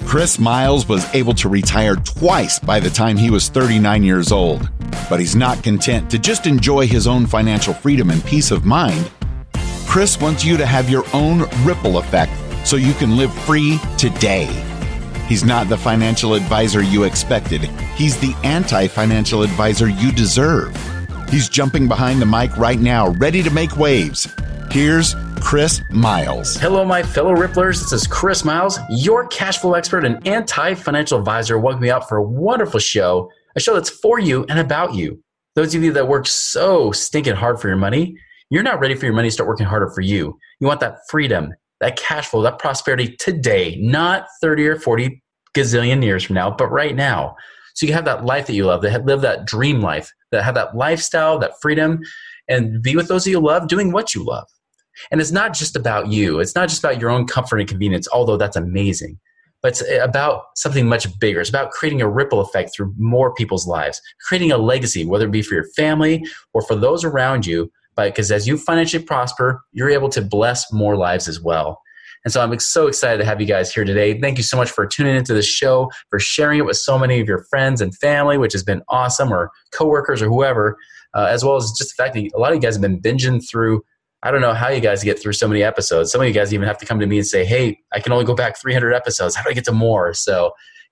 Chris Miles was able to retire twice by the time he was 39 years old, but he's not content to just enjoy his own financial freedom and peace of mind. Chris wants you to have your own ripple effect so you can live free today. He's not the financial advisor you expected. He's the anti-financial advisor you deserve. He's jumping behind the mic right now, ready to make waves. Here's Chris Miles. Hello, my fellow Ripplers. This is Chris Miles, your cash flow expert and anti-financial advisor. Welcome me out for a wonderful show, a show that's for you and about you. Those of you that work so stinking hard for your money, you're not ready for your money to start working harder for you. You want that freedom, that cash flow, that prosperity today, not 30 or 40 gazillion years from now, but right now. So you can have that life that you love, that live that dream life, that have that lifestyle, that freedom, and be with those that you love, doing what you love. And it's not just about you. It's not just about your own comfort and convenience, although that's amazing. But it's about something much bigger. It's about creating a ripple effect through more people's lives, creating a legacy, whether it be for your family or for those around you. Because as you financially prosper, you're able to bless more lives as well. And so I'm so excited to have you guys here today. Thank you so much for tuning into the show, for sharing it with so many of your friends and family, which has been awesome, or coworkers or whoever, as well as just the fact that a lot of you guys have been binging through. I don't know how you guys get through so many episodes. Some of you guys even have to come to me and say, hey, I can only go back 300 episodes. How do I get to more? So,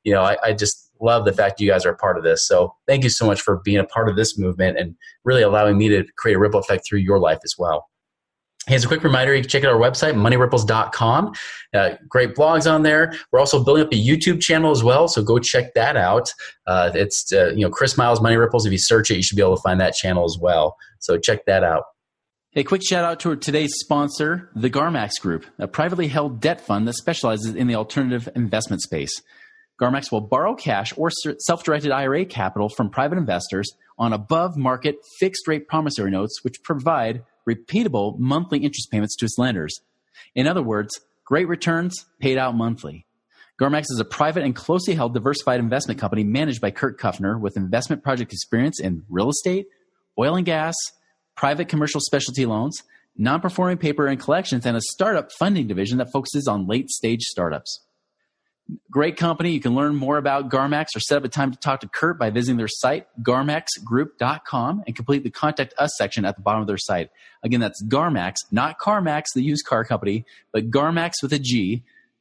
I just love the fact you guys are a part of this. So thank you so much for being a part of this movement and really allowing me to create a ripple effect through your life as well. Here's a quick reminder. You can check out our website, moneyripples.com. Great blogs on there. We're also building up a YouTube channel as well, so go check that out. It's Chris Miles Money Ripples. If you search it, you should be able to find that channel as well. So check that out. A quick shout out to today's sponsor, the Garmax Group, a privately held debt fund that specializes in the alternative investment space. Garmax will borrow cash or self-directed IRA capital from private investors on above-market fixed-rate promissory notes, which provide repeatable monthly interest payments to its lenders. In other words, great returns paid out monthly. Garmax is a private and closely held diversified investment company managed by Kurt Kuffner with investment project experience in real estate, oil and gas, private commercial specialty loans, non-performing paper and collections, and a startup funding division that focuses on late-stage startups. Great company. You can learn more about Garmax or set up a time to talk to Kurt by visiting their site, garmaxgroup.com, and complete the Contact Us section at the bottom of their site. Again, that's Garmax, not CarMax, the used car company, but Garmax with a G,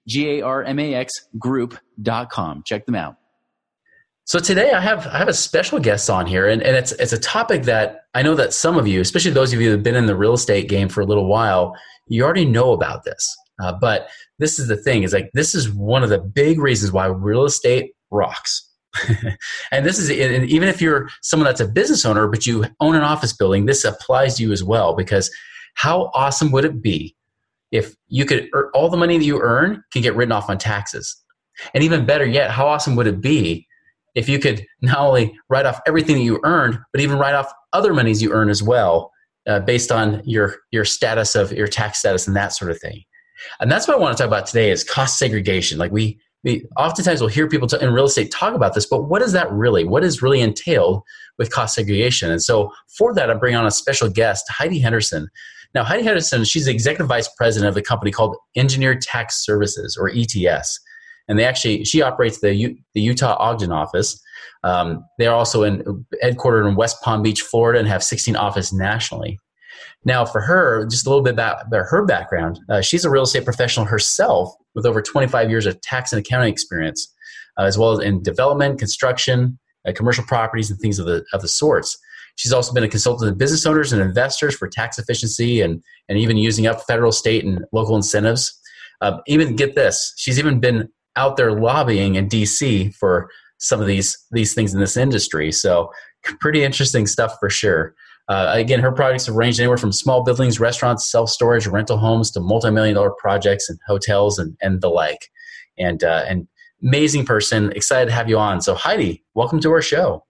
Garmax group.com. Check them out. So today I have a special guest on here, and it's a topic that I know that some of you, especially those of you that have been in the real estate game for a little while, you already know about this. But this is the thing, is like this is one of the big reasons why real estate rocks. And this is, and even if you're someone that's a business owner, but you own an office building, this applies to you as well, because how awesome would it be if you could, all the money that you earn can get written off on taxes? And even better yet, how awesome would it be if you could not only write off everything that you earned, but even write off other monies you earn as well, based on your status of your tax status and that sort of thing. And that's what I want to talk about today is cost segregation. Like we oftentimes will hear people in real estate talk about this, but what is that really? What is really entailed with cost segregation? And so for that, I'm bringing on a special guest, Heidi Henderson. Now, Heidi Henderson, she's the executive vice president of the company called Engineered Tax Services, or ETS. And she operates the Utah Ogden office. They're also headquartered in West Palm Beach, Florida, and have 16 offices nationally. Now, for her, just a little bit about her background, she's a real estate professional herself with over 25 years of tax and accounting experience, as well as in development, construction, commercial properties, and things of the sorts. She's also been a consultant to business owners and investors for tax efficiency and even using up federal, state, and local incentives. Even get this, she's even been out there lobbying in D.C. for some of these things in this industry. So pretty interesting stuff for sure. Again, her projects have ranged anywhere from small buildings, restaurants, self-storage, rental homes to multi-million-dollar projects and hotels and the like. And amazing person. Excited to have you on. So Heidi, welcome to our show.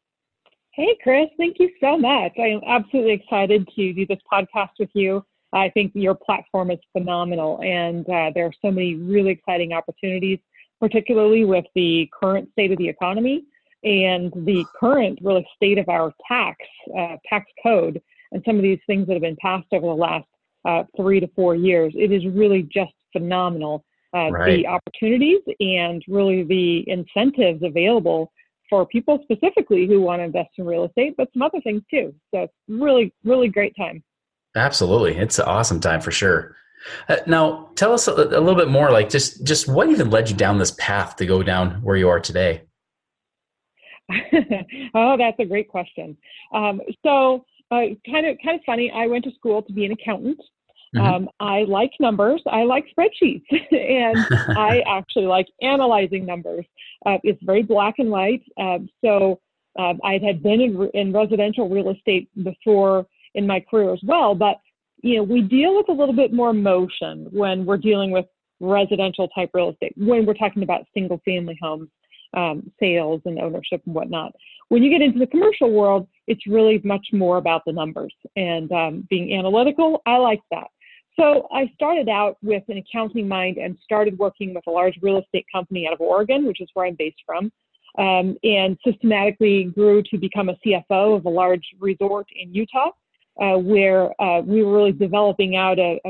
Hey, Chris. Thank you so much. I am absolutely excited to do this podcast with you. I think your platform is phenomenal, and there are so many really exciting opportunities, particularly with the current state of the economy and the current really state of our tax code and some of these things that have been passed over the last 3 to 4 years. It is really just phenomenal. the opportunities and really the incentives available for people specifically who want to invest in real estate, but some other things too. So it's really, really great time. Absolutely. It's an awesome time for sure. Now, tell us a little bit more, like just what even led you down this path to go down where you are today? Oh, that's a great question. So kind of funny. I went to school to be an accountant. Mm-hmm. I like numbers. I like spreadsheets, and I actually like analyzing numbers. It's very black and white. So I had been in residential real estate before in my career as well, but we deal with a little bit more emotion when we're dealing with residential type real estate, when we're talking about single family homes, sales and ownership and whatnot. When you get into the commercial world, it's really much more about the numbers and being analytical. I like that. So I started out with an accounting mind and started working with a large real estate company out of Oregon, which is where I'm based from, and systematically grew to become a CFO of a large resort in Utah, where we were really developing out a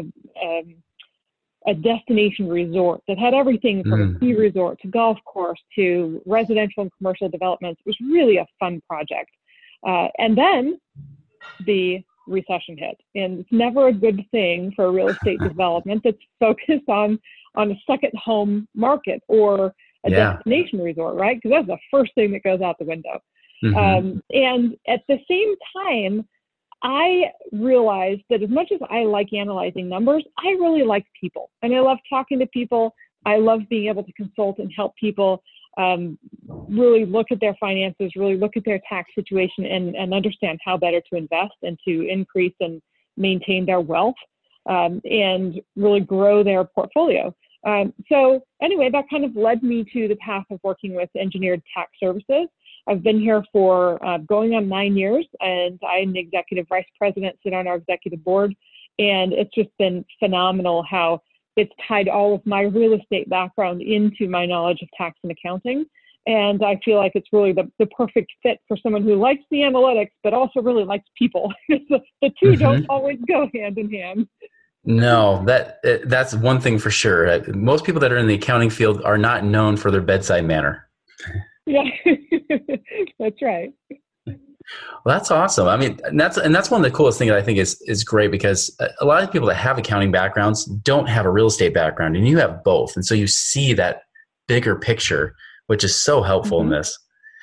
destination resort that had everything from a ski resort to golf course to residential and commercial developments. It was really a fun project. And then the recession hit, and it's never a good thing for a real estate development that's focused on a second home market or a destination resort, right? Because that's the first thing that goes out the window. Mm-hmm. And at the same time, I realized that as much as I like analyzing numbers, I really like people, and I love talking to people. I love being able to consult and help people really look at their finances, really look at their tax situation, and understand how better to invest and to increase and maintain their wealth and really grow their portfolio. So anyway, that kind of led me to the path of working with Engineered Tax Services. I've been here for going on 9 years, and I'm the executive vice president, sit on our executive board, and it's just been phenomenal how it's tied all of my real estate background into my knowledge of tax and accounting. And I feel like it's really the perfect fit for someone who likes the analytics, but also really likes people. The two don't always go hand in hand. No, that's one thing for sure. Most people that are in the accounting field are not known for their bedside manner. Yeah, that's right. Well, that's awesome. I mean, and that's one of the coolest things that I think is great, because a lot of people that have accounting backgrounds don't have a real estate background, and you have both. And so you see that bigger picture, which is so helpful in this.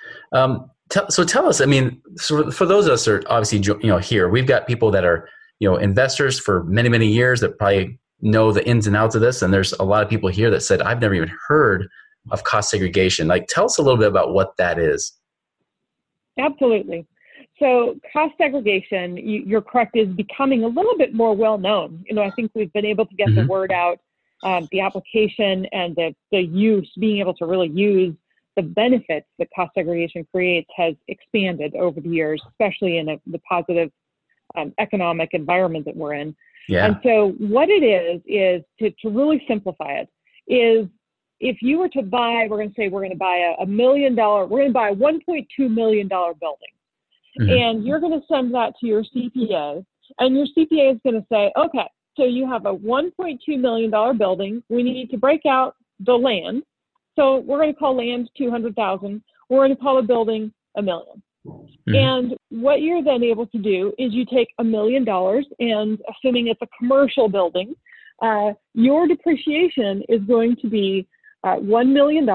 So tell us, I mean, so for those of us that are obviously, here, we've got people that are, investors for many, many years that probably know the ins and outs of this. And there's a lot of people here that said, I've never even heard of cost segregation. Like, tell us a little bit about what that is. Absolutely. So cost segregation, you're correct, is becoming a little bit more well known. I think we've been able to get the word out, the application and the use, being able to really use the benefits that cost segregation creates has expanded over the years, especially in the positive economic environment that we're in. Yeah. And so what it is to really simplify it, is if you were to buy, we're going to buy a $1 million, we're going to buy a $1.2 million building. And you're going to send that to your CPA, and your CPA is going to say, okay, so you have a $1.2 million building. We need to break out the land. So we're going to call land $200,000. We're going to call a building $1 million. And what you're then able to do is you take $1 million, and assuming it's a commercial building, your depreciation is going to be $1 million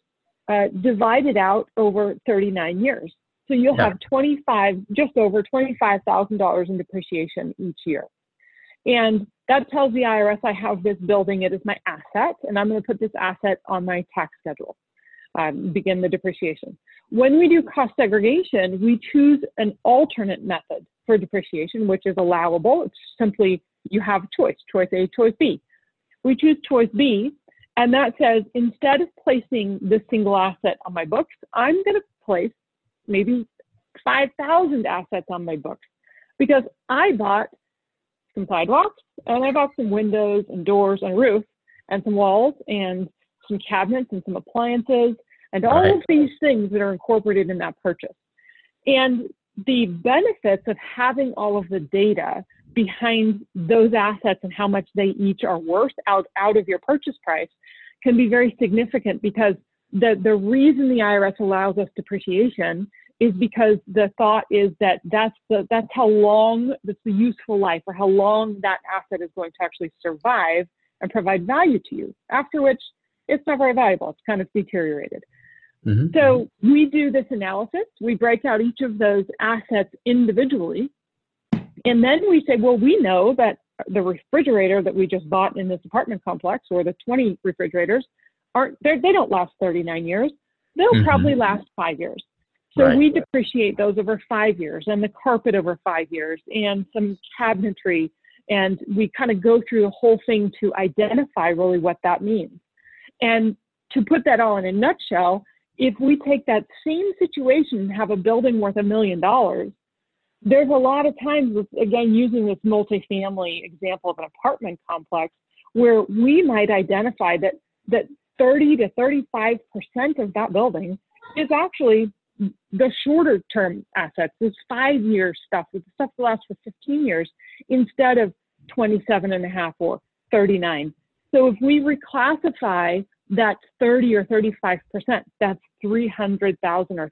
divided out over 39 years. So you'll have just over $25,000 in depreciation each year. And that tells the IRS, I have this building, it is my asset, and I'm going to put this asset on my tax schedule, begin the depreciation. When we do cost segregation, we choose an alternate method for depreciation, which is allowable. It's simply, you have a choice A, choice B. We choose choice B, and that says, instead of placing this single asset on my books, I'm going to place maybe 5,000 assets on my books, because I bought some sidewalks, and I bought some windows and doors and a roof and some walls and some cabinets and some appliances and all of these things that are incorporated in that purchase. And the benefits of having all of the data behind those assets and how much they each are worth out of your purchase price can be very significant, because the reason the IRS allows us depreciation is because the thought is that that's how long, that's the useful life, or how long that asset is going to actually survive and provide value to you, after which it's not very valuable. It's kind of deteriorated. Mm-hmm. So we do this analysis. We break out each of those assets individually. And then we say, well, we know that the refrigerator that we just bought in this apartment complex, or the 20 refrigerators, they don't last 39 years. They'll probably last 5 years. So we depreciate those over 5 years, and the carpet over 5 years, and some cabinetry. And we kind of go through the whole thing to identify really what that means. And to put that all in a nutshell, if we take that same situation and have a building worth $1 million, there's a lot of times, again, using this multifamily example of an apartment complex, where we might identify that 30 to 35% of that building is actually the shorter term assets, this 5-year stuff, the stuff that lasts for 15 years, instead of 27.5 or 39. So if we reclassify that 30 or 35%, that's $300,000 or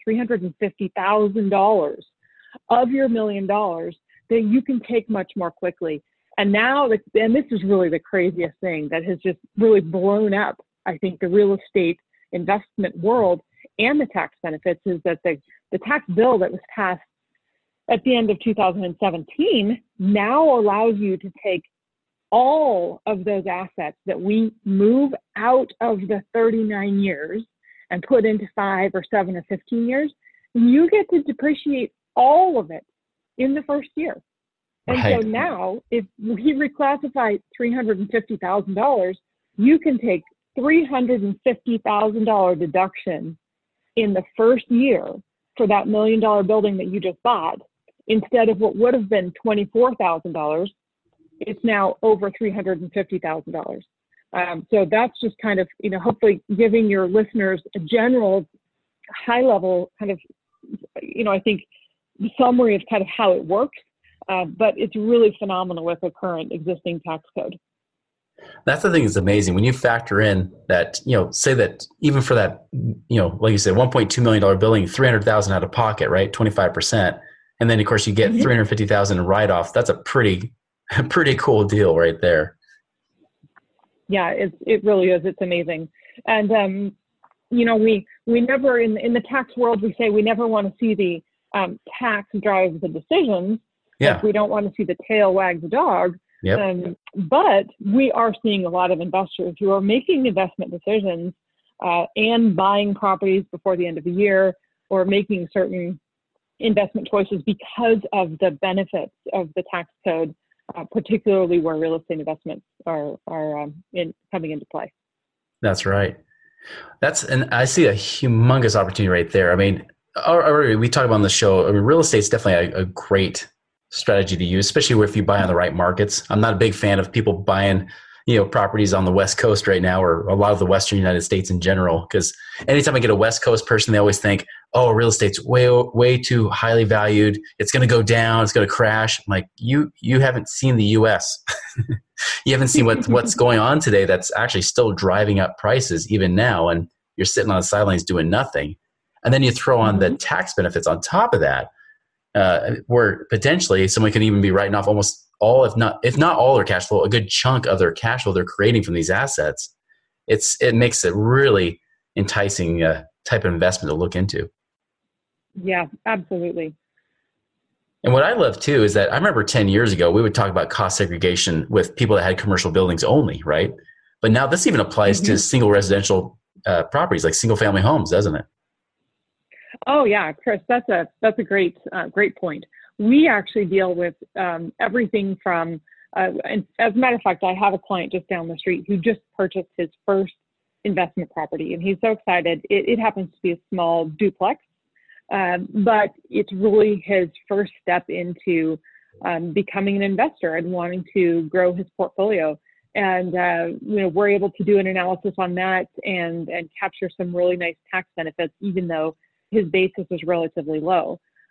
$350,000 of your $1 million that you can take much more quickly. And now, and this is really the craziest thing that has just really blown up, I think, the real estate investment world and the tax benefits, is that the tax bill that was passed at the end of 2017 now allows you to take all of those assets that we move out of the 39 years and put into 5 or 7 or 15 years. You get to depreciate all of it in the first year. And so now, if we reclassify $350,000, you can take $350,000 deduction in the first year for that $1 million building that you just bought. Instead of what would have been $24,000, it's now over $350,000. So that's just kind of, hopefully giving your listeners a general high level kind of, I think summary of kind of how it works. But it's really phenomenal with the current existing tax code. That's the thing that's amazing. When you factor in that, say that even for that, like you said, $1.2 million building, $300,000 out of pocket, right? 25%. And then of course you get $350,000 in write-off. That's a pretty cool deal right there. Yeah, it really is. It's amazing. And, we never, in the tax world, we say we never want to see the tax drive the decisions. Yeah. Like we don't want to see the tail wag the dog. Yep. But we are seeing a lot of investors who are making investment decisions and buying properties before the end of the year, or making certain investment choices because of the benefits of the tax code, particularly where real estate investments are coming into play. That's right. And I see a humongous opportunity right there. I mean, we talk about on the show, real estate's definitely a great strategy to use, especially if you buy on the right markets. I'm not a big fan of people buying, properties on the West Coast right now, or a lot of the Western United States in general, because anytime I get a West Coast person, they always think, oh, real estate's way too highly valued. It's going to go down. It's going to crash. I'm like, you haven't seen the U.S. You haven't seen what's going on today. That's actually still driving up prices even now. And you're sitting on the sidelines doing nothing. And then you throw on the tax benefits on top of that, where potentially someone can even be writing off almost all, if not all their cash flow, a good chunk of their cash flow they're creating from these assets. It makes it really enticing type of investment to look into. Yeah, absolutely. And what I love too is that I remember 10 years ago, we would talk about cost segregation with people that had commercial buildings only, right? But now this even applies to single residential properties, like single family homes, doesn't it? Oh yeah, Chris, that's a great point. We actually deal with everything from, and as a matter of fact, I have a client just down the street who just purchased his first investment property, and he's so excited. It happens to be a small duplex, but it's really his first step into becoming an investor and wanting to grow his portfolio. And we're able to do an analysis on that and capture some really nice tax benefits, even though his basis is relatively low.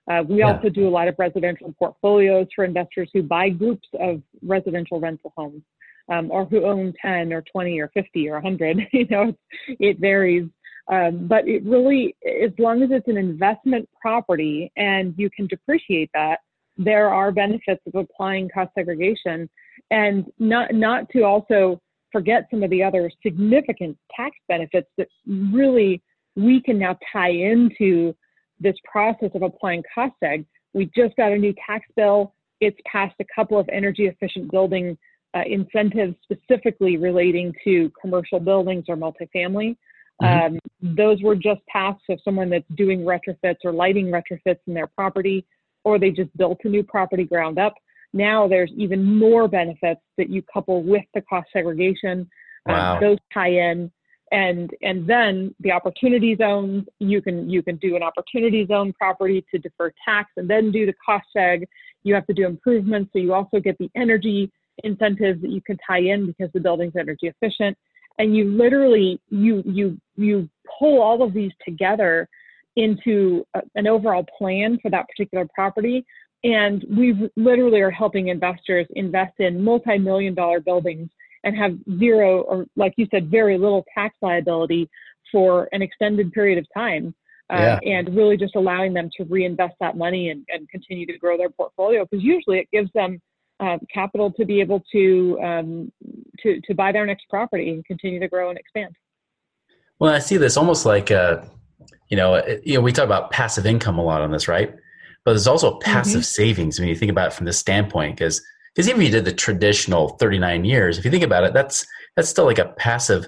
We also do a lot of residential portfolios for investors who buy groups of residential rental homes, or who own 10 or 20 or 50 or 100. It varies. But it really, as long as it's an investment property and you can depreciate that, there are benefits of applying cost segregation, and not to also forget some of the other significant tax benefits that really we can now tie into this process of applying cost seg. We just got a new tax bill. It's passed a couple of energy efficient building incentives specifically relating to commercial buildings or multifamily. Those were just passed. So someone that's doing retrofits or lighting retrofits in their property, or they just built a new property ground up, now there's even more benefits that you couple with the cost segregation. Wow. Those tie in. And then the opportunity zones, you can do an opportunity zone property to defer tax and then do the cost seg. You have to do improvements, so you also get the energy incentives that you can tie in because the building's energy efficient. And you literally, you pull all of these together into an overall plan for that particular property. And we literally are helping investors invest in multi-million-dollar buildings and have zero, or like you said, very little tax liability for an extended period of time. And really just allowing them to reinvest that money and continue to grow their portfolio, because usually it gives them capital to be able to buy their next property and continue to grow and expand. Well, I see this almost like, we talk about passive income a lot on this, right? But there's also passive savings when you think about it from this standpoint, because even if you did the traditional 39 years, if you think about it, that's still like a passive,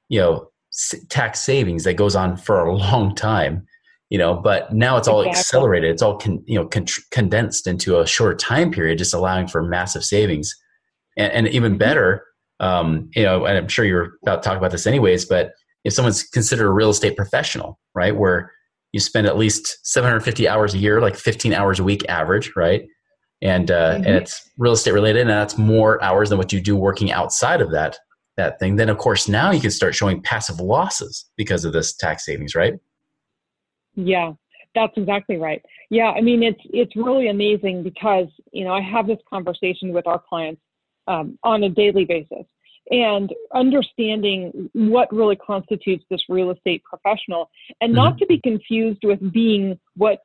tax savings that goes on for a long time, but now it's all accelerated. It's all condensed into a short time period, just allowing for massive savings. And even better, and I'm sure you're about to talk about this anyways, but if someone's considered a real estate professional, right, where you spend at least 750 hours a year, like 15 hours a week average, right? And it's real estate related, and that's more hours than what you do working outside of that thing. Then of course now you can start showing passive losses because of this tax savings, right? Yeah, that's exactly right. Yeah, I mean it's really amazing because I have this conversation with our clients on a daily basis, and understanding what really constitutes this real estate professional, and not to be confused with being what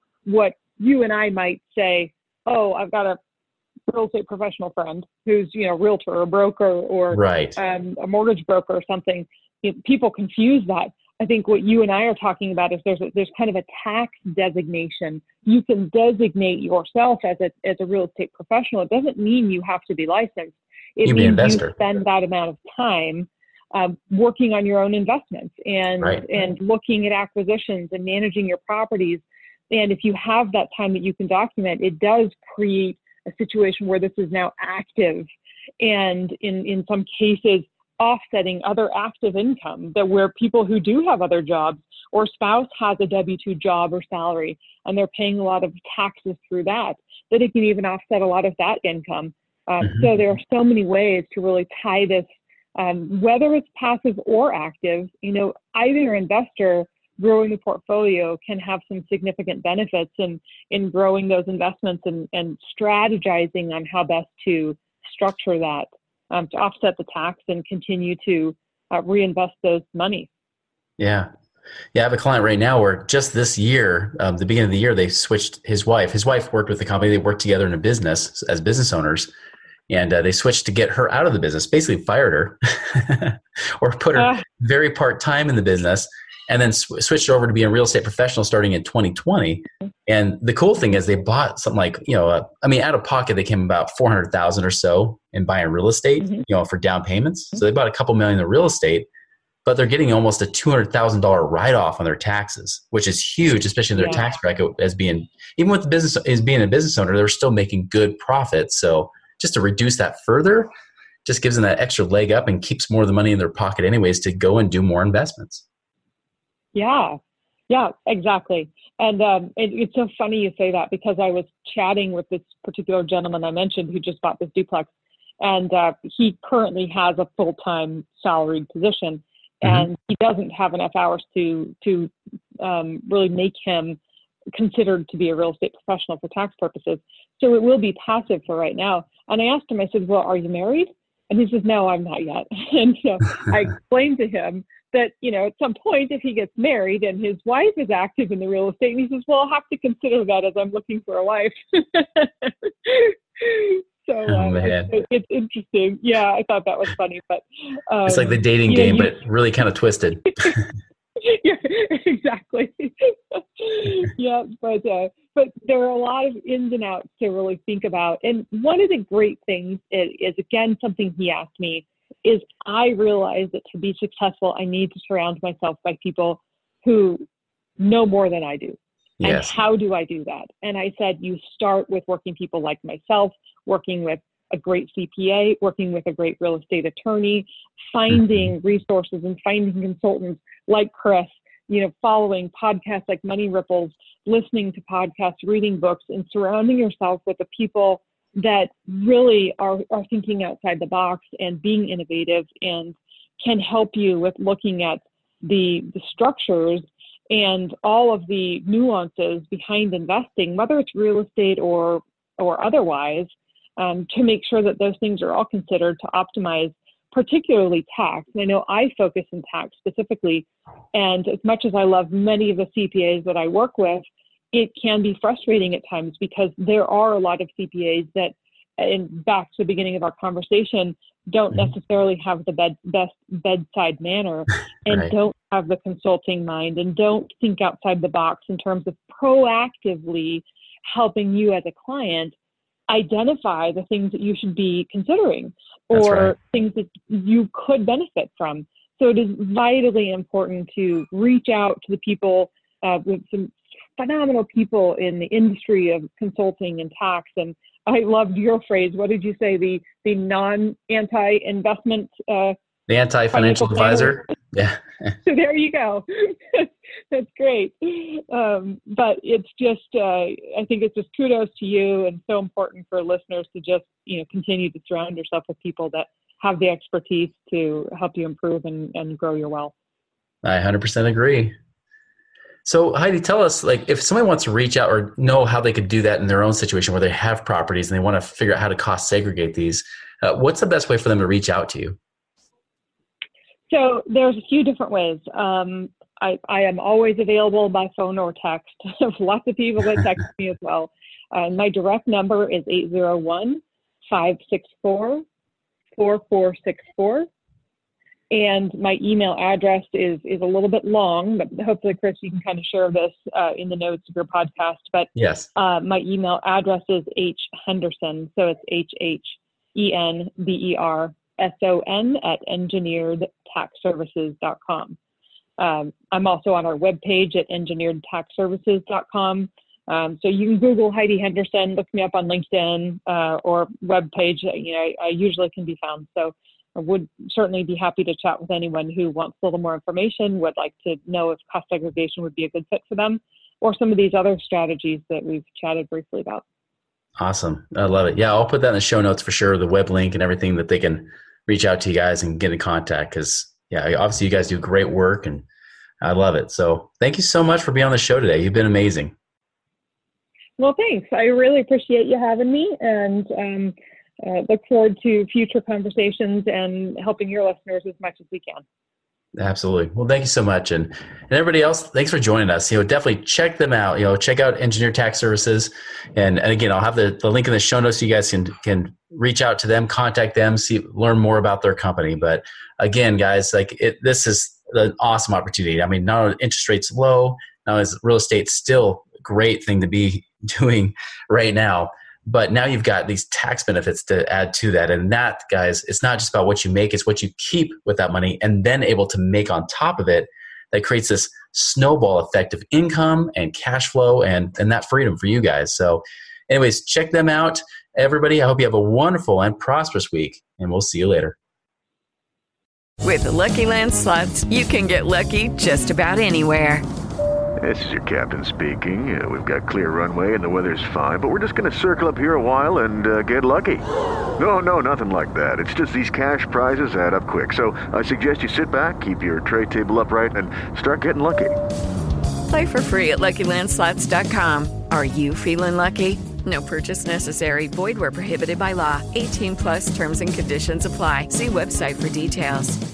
you and I might say. Oh, I've got a real estate professional friend who's, realtor or broker or right. A mortgage broker or something. People confuse that. I think what you and I are talking about is there's kind of a tax designation. You can designate yourself as a real estate professional. It doesn't mean you have to be licensed. It means you spend that amount of time working on your own investments and looking at acquisitions and managing your properties. And if you have that time that you can document, it does create a situation where this is now active, and in some cases offsetting other active income, that where people who do have other jobs or spouse has a W-2 job or salary and they're paying a lot of taxes through that it can even offset a lot of that income. So there are so many ways to really tie this, whether it's passive or active. Either investor growing the portfolio can have some significant benefits in growing those investments and strategizing on how best to structure that to offset the tax and continue to reinvest those money. Yeah. I have a client right now where just this year, the beginning of the year, they switched his wife. His wife worked with the company. They worked together in a business as business owners. And they switched to get her out of the business, basically fired her or put her very part-time in the business, and then switched over to being a real estate professional starting in 2020. And the cool thing is they bought something like, out of pocket, they came about $400,000 or so in buying real estate, for down payments. So they bought a couple million in real estate, but they're getting almost a $200,000 write-off on their taxes, which is huge, especially in their tax bracket as being, even with the business as being a business owner, they're still making good profits. So just to reduce that further, just gives them that extra leg up and keeps more of the money in their pocket anyways to go and do more investments. Yeah, exactly. And it's so funny you say that, because I was chatting with this particular gentleman I mentioned who just bought this duplex, and he currently has a full-time salaried position, and he doesn't have enough hours to really make him considered to be a real estate professional for tax purposes. So it will be passive for right now. And I asked him, I said, well, are you married? And he says, no, I'm not yet. And so I explained to him that, at some point, if he gets married and his wife is active in the real estate, and he says, well, I'll have to consider that as I'm looking for a wife. So it's interesting. Yeah, I thought that was funny. But it's like the dating game, but really kind of twisted. Yeah, exactly. Yeah, but there are a lot of ins and outs to really think about. And one of the great things is again, something he asked me, is I realized that to be successful, I need to surround myself by people who know more than I do. Yes. And how do I do that? And I said, you start with working people like myself, working with a great CPA, working with a great real estate attorney, finding resources and finding consultants like Chris, following podcasts like Money Ripples, listening to podcasts, reading books, and surrounding yourself with the people that really are thinking outside the box and being innovative and can help you with looking at the structures and all of the nuances behind investing, whether it's real estate or otherwise, to make sure that those things are all considered to optimize, particularly tax. And I know I focus in tax specifically, and as much as I love many of the CPAs that I work with, it can be frustrating at times because there are a lot of CPAs that, and back to the beginning of our conversation, don't necessarily have the best bedside manner and don't have the consulting mind and don't think outside the box in terms of proactively helping you as a client identify the things that you should be considering or things that you could benefit from. So it is vitally important to reach out to the people with some phenomenal people in the industry of consulting and tax. And I loved your phrase. What did you say? The anti-investment, the anti-financial advisor. Yeah. So there you go. That's great. But it's just, I think it's just kudos to you, and so important for listeners to just, continue to surround yourself with people that have the expertise to help you improve and grow your wealth. I 100% agree. So Heidi, tell us, if somebody wants to reach out or know how they could do that in their own situation where they have properties and they want to figure out how to cost segregate these, what's the best way for them to reach out to you? So there's a few different ways. I am always available by phone or text. Lots of people that text me as well. My direct number is 801-564-4464. And my email address is a little bit long, but hopefully, Chris, you can kind of share this in the notes of your podcast. But yes, my email address is Henderson. So it's HHENBERSON@engineeredtaxservices.com. I'm also on our webpage at engineeredtaxservices.com. So you can Google Heidi Henderson, look me up on LinkedIn or webpage. I usually can be found. So I would certainly be happy to chat with anyone who wants a little more information, would like to know if cost segregation would be a good fit for them, or some of these other strategies that we've chatted briefly about. Awesome. I love it. Yeah, I'll put that in the show notes for sure, the web link and everything that they can reach out to you guys and get in contact because, obviously you guys do great work and I love it. So thank you so much for being on the show today. You've been amazing. Well, thanks. I really appreciate you having me and look forward to future conversations and helping your listeners as much as we can. Absolutely. Well, thank you so much. And everybody else, thanks for joining us. Definitely check them out. Check out Engineered Tax Services. And again, I'll have the link in the show notes so you guys can reach out to them, contact them, learn more about their company. But again, guys, this is an awesome opportunity. I mean, not only interest rates low, not only is real estate still a great thing to be doing right now, but now you've got these tax benefits to add to that. And that, guys, it's not just about what you make, it's what you keep with that money and then able to make on top of it that creates this snowball effect of income and cash flow and that freedom for you guys. So anyways, check them out. Everybody, I hope you have a wonderful and prosperous week, and we'll see you later. With the Lucky Land Slots, you can get lucky just about anywhere. This is your captain speaking. We've got clear runway and the weather's fine, but we're just going to circle up here a while and get lucky. No, nothing like that. It's just these cash prizes add up quick. So I suggest you sit back, keep your tray table upright, and start getting lucky. Play for free at LuckyLandSlots.com. Are you feeling lucky? No purchase necessary. Void where prohibited by law. 18+ terms and conditions apply. See website for details.